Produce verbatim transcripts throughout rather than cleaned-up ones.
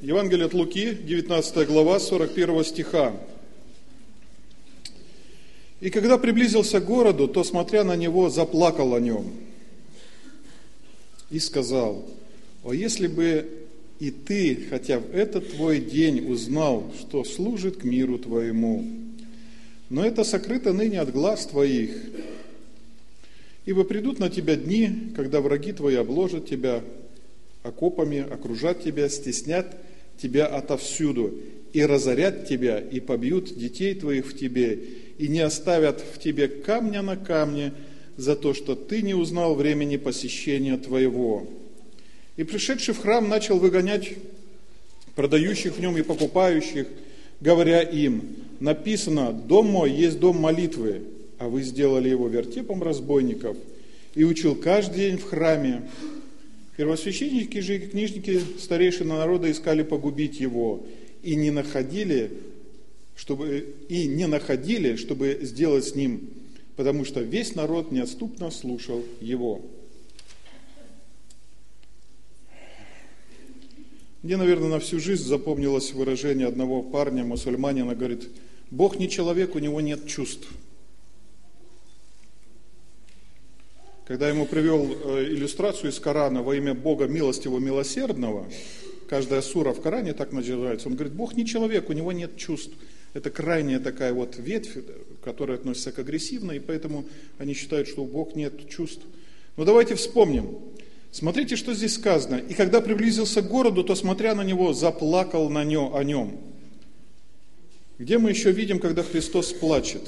Евангелие от Луки, девятнадцатая глава, сорок первого стиха. «И когда приблизился к городу, то, смотря на него, заплакал о нем и сказал: о, если бы и ты, хотя в этот твой день, узнал, что служит к миру твоему, но это сокрыто ныне от глаз твоих. Ибо придут на тебя дни, когда враги твои обложат тебя окопами, окружат тебя, стеснят тебя отовсюду, и разорят тебя, и побьют детей твоих в тебе, и не оставят в тебе камня на камне за то, что ты не узнал времени посещения твоего. И пришедший в храм начал выгонять продающих в нем и покупающих, говоря им: написано, дом мой есть дом молитвы, а вы сделали его вертепом разбойников. И учил каждый день в храме. Первосвященники же и книжники, старейшины народа, искали погубить его, и не находили, чтобы, и не находили, чтобы сделать с ним, потому что весь народ неотступно слушал его». Мне, наверное, на всю жизнь запомнилось выражение одного парня, мусульманина, говорит: Бог не человек, у него нет чувств. Когда ему привел иллюстрацию из Корана во имя Бога милостивого, милосердного, каждая сура в Коране так называется, он говорит: Бог не человек, у него нет чувств. Это крайняя такая вот ветвь, которая относится к агрессивной, и поэтому они считают, что у Бога нет чувств. Но давайте вспомним. Смотрите, что здесь сказано. «И когда приблизился к городу, то, смотря на него, заплакал на нем, о нем». Где мы еще видим, когда Христос плачет?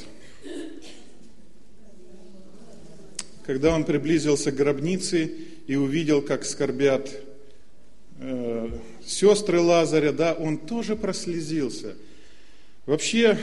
Когда Он приблизился к гробнице и увидел, как скорбят э, сестры Лазаря, да, Он тоже прослезился. Вообще,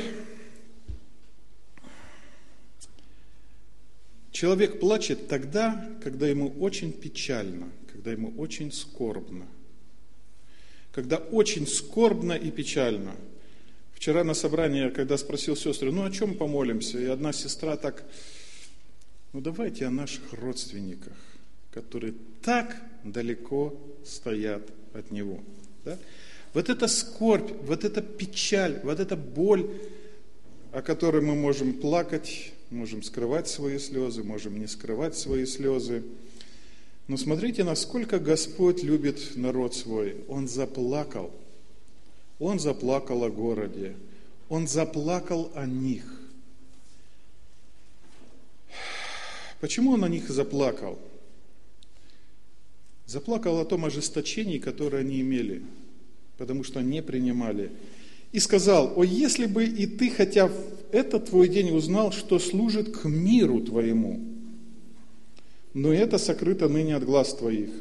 человек плачет тогда, когда ему очень печально, когда ему очень скорбно. Когда очень скорбно и печально. Вчера на собрании, когда спросил сестры, ну о чем помолимся? И одна сестра так, ну давайте о наших родственниках, которые так далеко стоят от него. Да? Вот эта скорбь, вот эта печаль, вот эта боль, о которой мы можем плакать, можем скрывать свои слезы, можем не скрывать свои слезы. Но смотрите, насколько Господь любит народ свой. Он заплакал. Он заплакал о городе. Он заплакал о них. Почему Он о них заплакал? Заплакал о том ожесточении, которое они имели, потому что не принимали. И сказал: о, если бы и ты, хотя в этот твой день, узнал, что служит к миру твоему, но это сокрыто ныне от глаз твоих.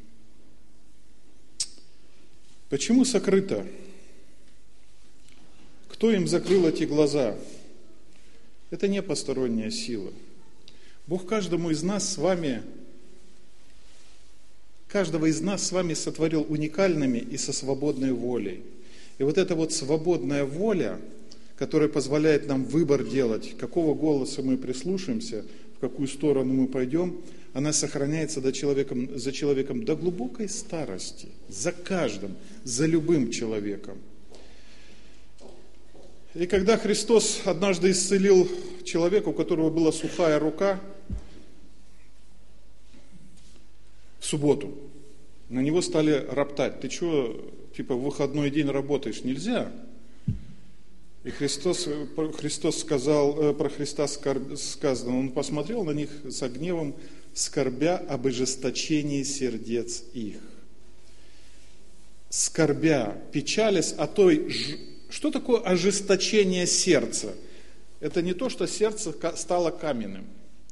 Почему сокрыто? Кто им закрыл эти глаза? Это не посторонняя сила. Бог каждому из нас с вами, каждого из нас с вами сотворил уникальными и со свободной волей. И вот эта вот свободная воля, которая позволяет нам выбор делать, какого голоса мы прислушаемся, в какую сторону мы пойдем, она сохраняется за человеком, за человеком до глубокой старости, за каждым, за любым человеком. И когда Христос однажды исцелил человека, у которого была сухая рука, в субботу, на него стали роптать: ты что, типа в выходной день работаешь? Нельзя. И Христос, Христос сказал, про Христа сказано, Он посмотрел на них со гневом, скорбя об ожесточении сердец их. Скорбя, печалясь о той... Что такое ожесточение сердца? Это не то, что сердце стало каменным.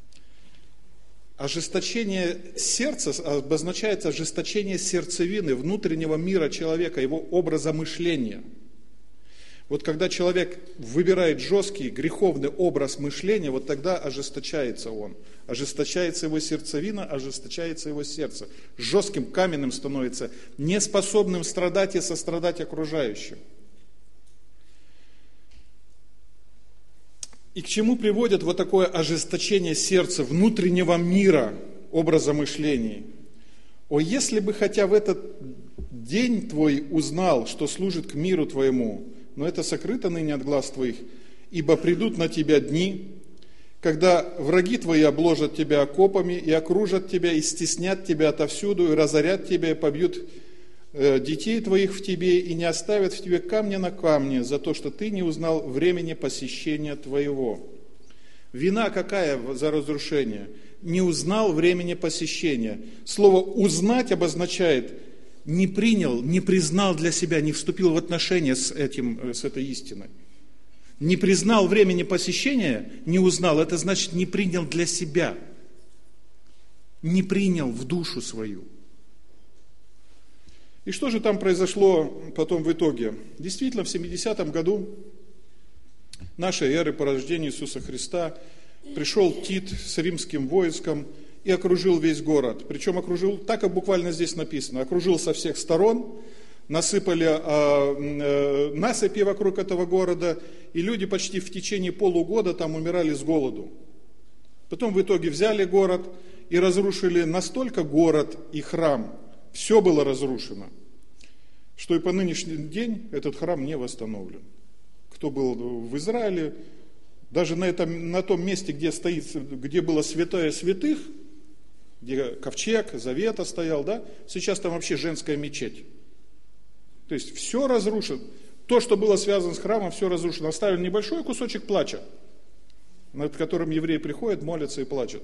Ожесточение сердца обозначает ожесточение сердцевины, внутреннего мира человека, его образа мышления. Вот когда человек выбирает жесткий, греховный образ мышления, вот тогда ожесточается он. Ожесточается его сердцевина, ожесточается его сердце. Жестким, каменным становится, неспособным страдать и сострадать окружающим. И к чему приводит вот такое ожесточение сердца, внутреннего мира, образа мышления? О, если бы хотя в этот день твой узнал, что служит к миру твоему, но это сокрыто ныне от глаз твоих, ибо придут на тебя дни, когда враги твои обложат тебя окопами и окружат тебя, и стеснят тебя отовсюду, и разорят тебя, и побьют э, детей твоих в тебе, и не оставят в тебе камня на камне за то, что ты не узнал времени посещения твоего. Вина какая за разрушение? Не узнал времени посещения. Слово «узнать» обозначает не принял, не признал для себя, не вступил в отношения с, этим, с этой истиной. Не признал времени посещения, не узнал, это значит не принял для себя. Не принял в душу свою. И что же там произошло потом в итоге? Действительно, в семидесятом году нашей эры по рождению Иисуса Христа пришел Тит с римским войском и окружил весь город. Причем окружил, так как буквально здесь написано, окружил со всех сторон, насыпали э, э, насыпи вокруг этого города, и люди почти в течение полугода там умирали с голоду. Потом в итоге взяли город и разрушили настолько город и храм, все было разрушено, что и по нынешний день этот храм не восстановлен. Кто был в Израиле, даже на, этом, на том месте, где, стоит, где было святое святых, где ковчег Завета стоял, да, сейчас там вообще женская мечеть. То есть все разрушено. То, что было связано с храмом, все разрушено. Оставили небольшой кусочек плача, над которым евреи приходят, молятся и плачут.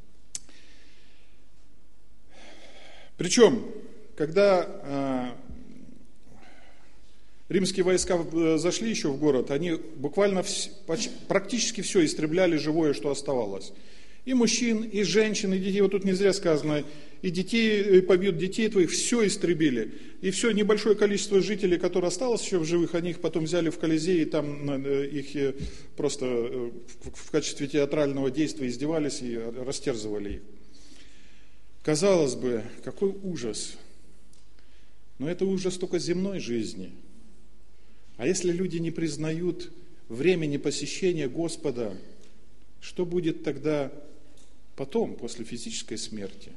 Причем, когда э, римские войска зашли еще в город, они буквально вс, практически все истребляли живое, что оставалось. И мужчин, и женщин, и детей. Вот тут не зря сказано, и детей, и побьют детей твоих, все истребили. И все небольшое количество жителей, которое осталось еще в живых, они их потом взяли в Колизей, и там их просто в качестве театрального действия издевались и растерзывали их. Казалось бы, какой ужас. Но это ужас только земной жизни. А если люди не признают времени посещения Господа, что будет тогда потом, после физической смерти?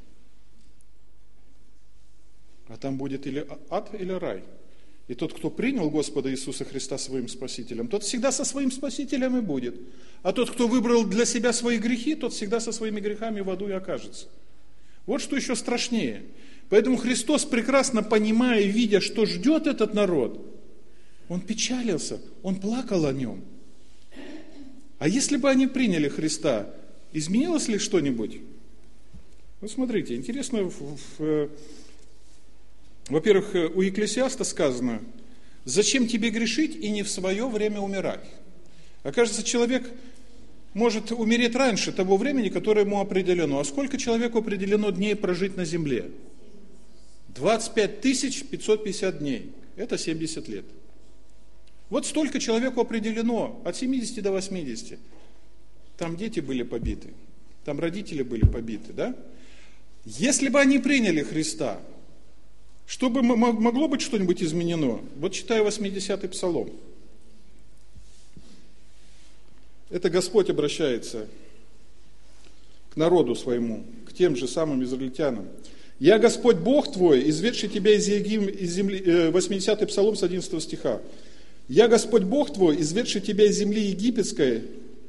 А там будет или ад, или рай. И тот, кто принял Господа Иисуса Христа своим Спасителем, тот всегда со своим Спасителем и будет. А тот, кто выбрал для себя свои грехи, тот всегда со своими грехами в аду и окажется. Вот что еще страшнее. Поэтому Христос, прекрасно понимая и видя, что ждет этот народ, Он печалился, Он плакал о нем. А если бы они приняли Христа, изменилось ли что-нибудь? Вот смотрите, интересно, в, в, во-первых, у Екклесиаста сказано, зачем тебе грешить и не в свое время умирать? Окажется, человек может умереть раньше того времени, которое ему определено. А сколько человеку определено дней прожить на земле? двадцать пять тысяч пятьсот пятьдесят дней. Это семьдесят лет. Вот столько человеку определено, от семидесяти до восьмидесяти. Там дети были побиты, там родители были побиты, да? Если бы они приняли Христа, что бы могло быть что-нибудь изменено? Вот читаю восьмидесятый псалом. Это Господь обращается к народу своему, к тем же самым израильтянам. «Я Господь Бог твой, изведший тебя из, Егим, из земли», восьмидесятый псалом с одиннадцатого стиха. «Я Господь Бог твой, изведший тебя из земли египетской,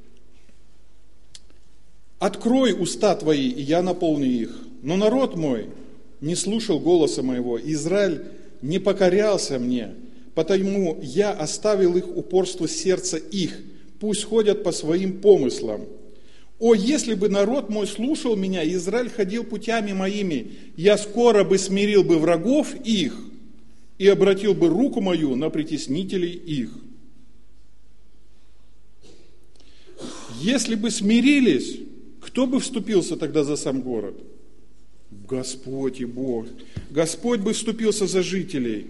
открой уста твои, и я наполню их. Но народ мой не слушал голоса моего, Израиль не покорялся мне, потому я оставил их упорство сердца их, пусть ходят по своим помыслам. О, если бы народ мой слушал меня, Израиль ходил путями моими, я скоро бы смирил бы врагов их и обратил бы руку мою на притеснителей их». Если бы смирились, кто бы вступился тогда за сам город? Господь и Бог. Господь бы вступился за жителей.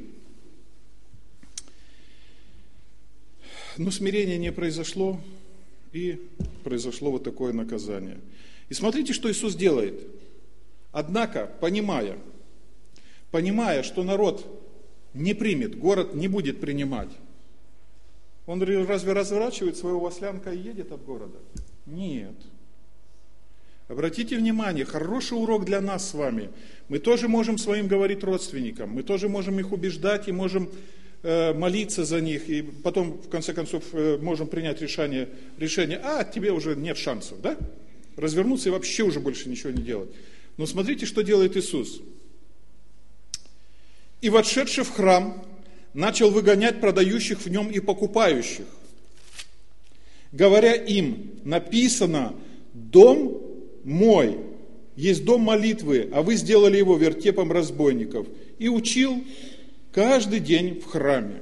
Но смирения не произошло, и произошло вот такое наказание. И смотрите, что Иисус делает. Однако, понимая, понимая, что народ не примет, город не будет принимать, он разве разворачивает своего ослянка и едет от города? Нет. Обратите внимание, хороший урок для нас с вами. Мы тоже можем своим говорить родственникам, мы тоже можем их убеждать и можем э, молиться за них, и потом, в конце концов, э, можем принять решение, решение, а, тебе уже нет шансов, да? Развернуться и вообще уже больше ничего не делать. Но смотрите, что делает Иисус. «И, вошедший в храм, начал выгонять продающих в нем и покупающих, говоря им, написано, дом мой есть дом молитвы, а вы сделали его вертепом разбойников, и учил каждый день в храме».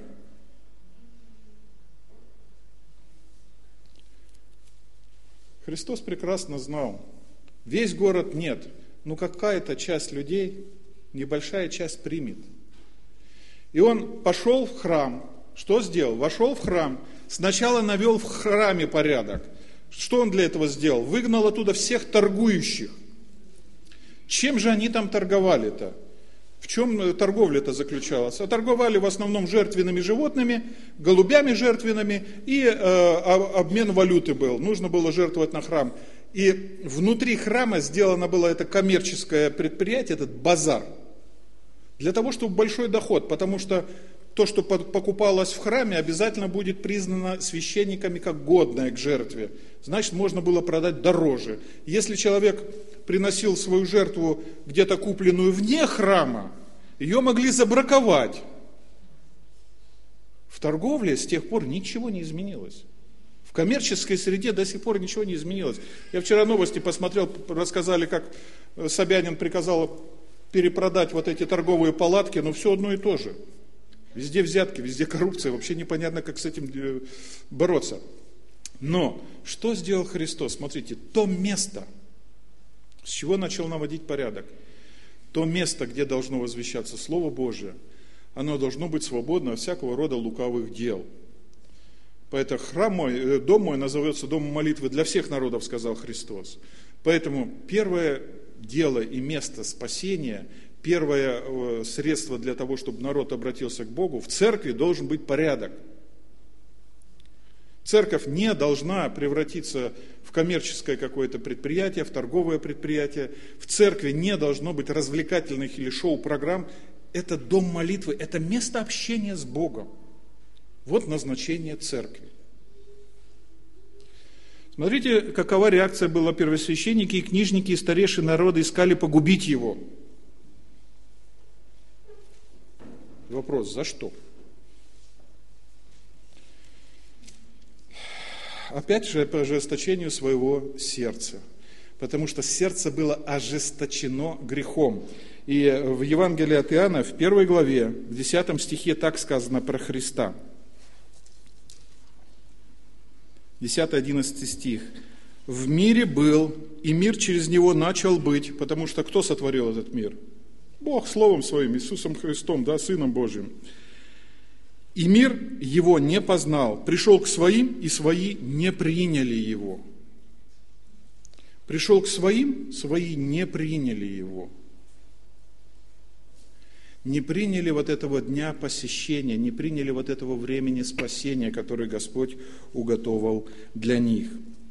Христос прекрасно знал, весь город нет, но какая-то часть людей, небольшая часть примет. И он пошел в храм. Что сделал? Вошел в храм. Сначала навел в храме порядок. Что он для этого сделал? Выгнал оттуда всех торгующих. Чем же они там торговали-то? В чем торговля-то заключалась? А торговали в основном жертвенными животными, голубями жертвенными, и э, обмен валюты был. Нужно было жертвовать на храм. И внутри храма сделано было это коммерческое предприятие, этот базар. Для того, чтобы большой доход, потому что то, что покупалось в храме, обязательно будет признано священниками как годное к жертве. Значит, можно было продать дороже. Если человек приносил свою жертву где-то купленную вне храма, ее могли забраковать. В торговле с тех пор ничего не изменилось. В коммерческой среде до сих пор ничего не изменилось. Я вчера новости посмотрел, рассказали, как Собянин приказал перепродать вот эти торговые палатки, но все одно и то же. Везде взятки, везде коррупция, вообще непонятно, как с этим бороться. Но что сделал Христос? Смотрите, то место, с чего начал наводить порядок, то место, где должно возвещаться Слово Божие, оно должно быть свободно от всякого рода лукавых дел. Поэтому храм мой, дом мой назовется домом молитвы для всех народов, сказал Христос. Поэтому первое дело и место спасения, первое средство для того, чтобы народ обратился к Богу, в церкви должен быть порядок. Церковь не должна превратиться в коммерческое какое-то предприятие, в торговое предприятие. В церкви не должно быть развлекательных или шоу-программ. Это дом молитвы, это место общения с Богом. Вот назначение церкви. Смотрите, какова реакция была. Первосвященники и книжники и старейшины народа искали погубить его. Вопрос, за что? Опять же, по ожесточению своего сердца. Потому что сердце было ожесточено грехом. И в Евангелии от Иоанна, в первой главе, в десятом стихе так сказано про Христа. десятый-одиннадцатый стих. «В мире был, и мир через него начал быть», потому что кто сотворил этот мир? Бог Словом Своим, Иисусом Христом, да, Сыном Божьим. «И мир его не познал, пришел к своим, и свои не приняли его». Пришел к своим, свои не приняли его. Не приняли вот этого дня посещения, не приняли вот этого времени спасения, которое Господь уготовал для них.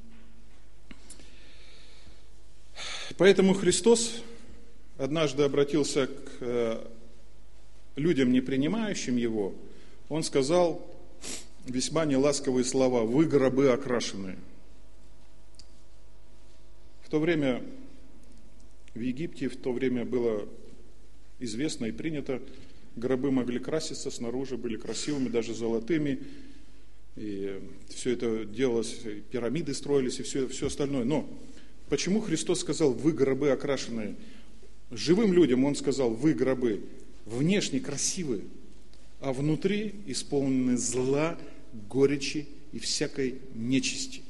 Поэтому Христос однажды обратился к людям, не принимающим Его. Он сказал весьма неласковые слова: «Вы гробы окрашенные». В то время в Египте, в то время было известно и принято, гробы могли краситься снаружи, были красивыми, даже золотыми, и все это делалось, пирамиды строились и все, все остальное. Но почему Христос сказал: «Вы гробы окрашенные»? Живым людям Он сказал: «Вы гробы». Внешне красивые, а внутри исполнены зла, горечи и всякой нечисти.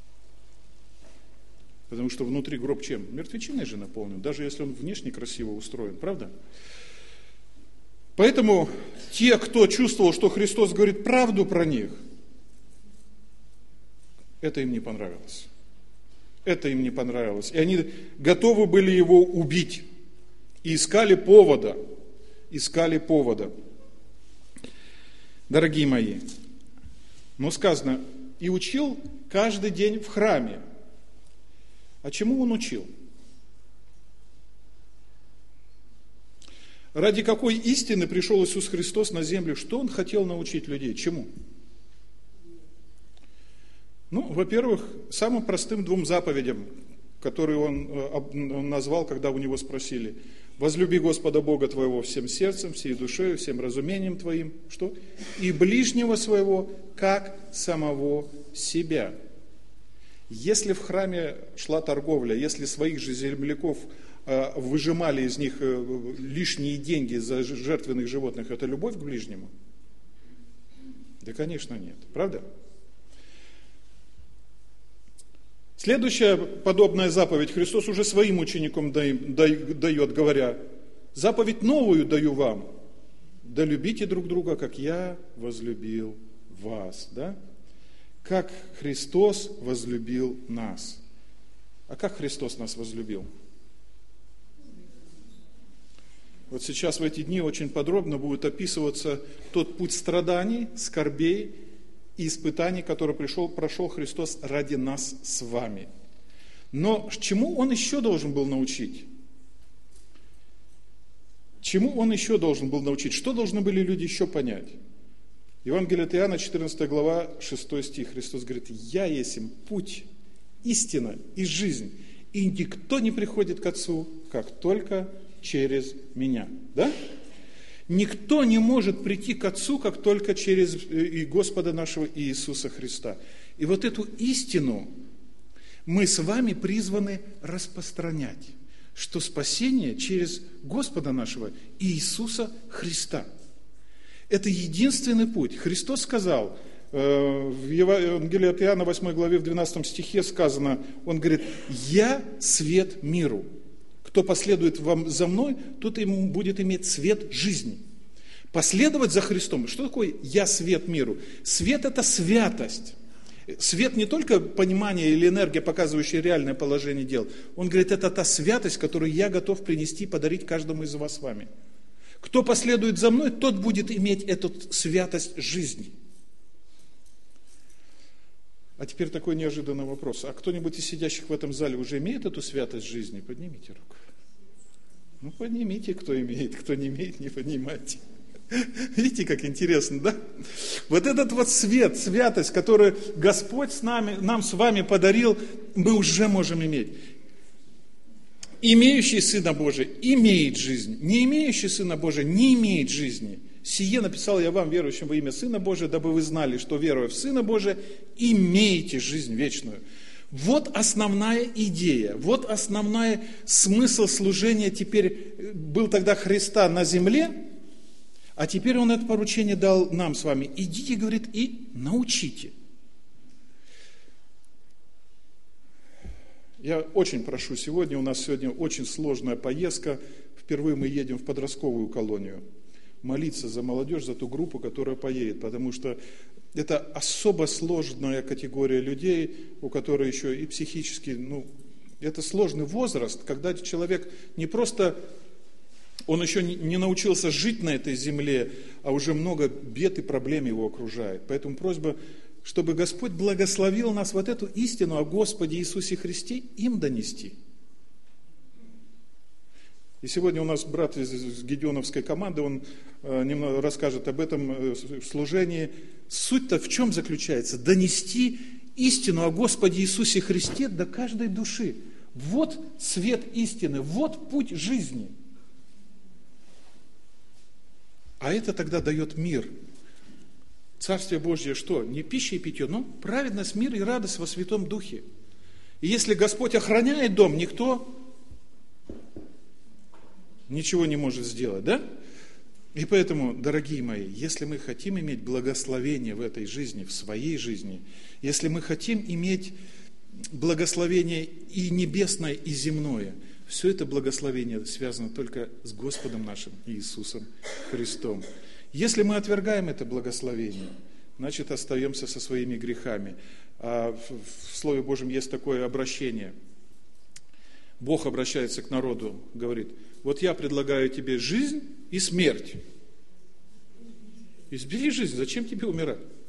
Потому что внутри гроб чем? Мертвечиной же наполнен, даже если он внешне красиво устроен, правда? Поэтому те, кто чувствовал, что Христос говорит правду про них, это им не понравилось. Это им не понравилось. И они готовы были его убить. И искали повода. Искали повода. Дорогие мои, но сказано: «И учил каждый день в храме». А чему он учил? Ради какой истины пришел Иисус Христос на землю? Что Он хотел научить людей? Чему? Ну, во-первых, самым простым двум заповедям, которые Он назвал, когда у Него спросили. Возлюби Господа Бога твоего всем сердцем, всей душой, всем разумением твоим. Что? И ближнего своего, как самого себя. Если в храме шла торговля, если своих же земляков выжимали из них лишние деньги за жертвенных животных, это любовь к ближнему? Да, конечно, нет. Правда? Следующая подобная заповедь Христос уже своим ученикам дает, говоря: заповедь новую даю вам, да любите друг друга, как я возлюбил вас. Да? Как Христос возлюбил нас. А как Христос нас возлюбил? Вот сейчас в эти дни очень подробно будет описываться тот путь страданий, скорбей и испытаний, который пришел, прошел Христос ради нас с вами. Но чему Он еще должен был научить? Чему Он еще должен был научить? Что должны были люди еще понять? Евангелие от Иоанна, четырнадцатая глава, шестой стих. Христос говорит: «Я есть им путь, истина и жизнь, и никто не приходит к Отцу, как только через Меня». Да? Никто не может прийти к Отцу, как только через и Господа нашего Иисуса Христа. И вот эту истину мы с вами призваны распространять, что спасение через Господа нашего Иисуса Христа. Это единственный путь. Христос сказал, в Евангелии от Иоанна, восьмой главе, в двенадцатом стихе сказано, Он говорит: «Я свет миру. Кто последует вам за мной, тот ему будет иметь свет жизни». Последовать за Христом. Что такое «я свет миру»? Свет – это святость. Свет не только понимание или энергия, показывающая реальное положение дел. Он говорит, это та святость, которую я готов принести, подарить каждому из вас с вами. Кто последует за мной, тот будет иметь эту святость жизни. А теперь такой неожиданный вопрос. А кто-нибудь из сидящих в этом зале уже имеет эту святость жизни? Поднимите руку. Ну, поднимите, кто имеет, кто не имеет, не поднимайте. Видите, как интересно, да? Вот этот вот свет, святость, которую Господь с нами, нам с вами подарил, мы уже можем иметь. Имеющий Сына Божия имеет жизнь, не имеющий Сына Божия не имеет жизни. Сие написал я вам, верующим во имя Сына Божия, дабы вы знали, что, веруя в Сына Божия, имеете жизнь вечную. Вот основная идея, вот основной смысл служения теперь был тогда Христа на земле, а теперь Он это поручение дал нам с вами. Идите, говорит, и научите. Я очень прошу, сегодня у нас сегодня очень сложная поездка. Впервые мы едем в подростковую колонию. Молиться за молодежь, за ту группу, которая поедет. Потому что это особо сложная категория людей, у которой еще и психически, ну, это сложный возраст, когда человек не просто, он еще не научился жить на этой земле, а уже много бед и проблем его окружает. Поэтому просьба, чтобы Господь благословил нас вот эту истину о Господе Иисусе Христе им донести. И сегодня у нас брат из Гедеоновской команды, он немного расскажет об этом служении. Суть-то в чем заключается? Донести истину о Господе Иисусе Христе до каждой души. Вот свет истины, вот путь жизни. А это тогда дает мир. Царствие Божье что? Не пища и питье, но праведность, мир и радость во Святом Духе. И если Господь охраняет дом, никто ничего не может сделать, да? И поэтому, дорогие мои, если мы хотим иметь благословение в этой жизни, в своей жизни, если мы хотим иметь благословение и небесное, и земное, все это благословение связано только с Господом нашим Иисусом Христом. Если мы отвергаем это благословение, значит, остаемся со своими грехами. А в Слове Божьем есть такое обращение. Бог обращается к народу, говорит: вот я предлагаю тебе жизнь и смерть. Избери жизнь, зачем тебе умирать?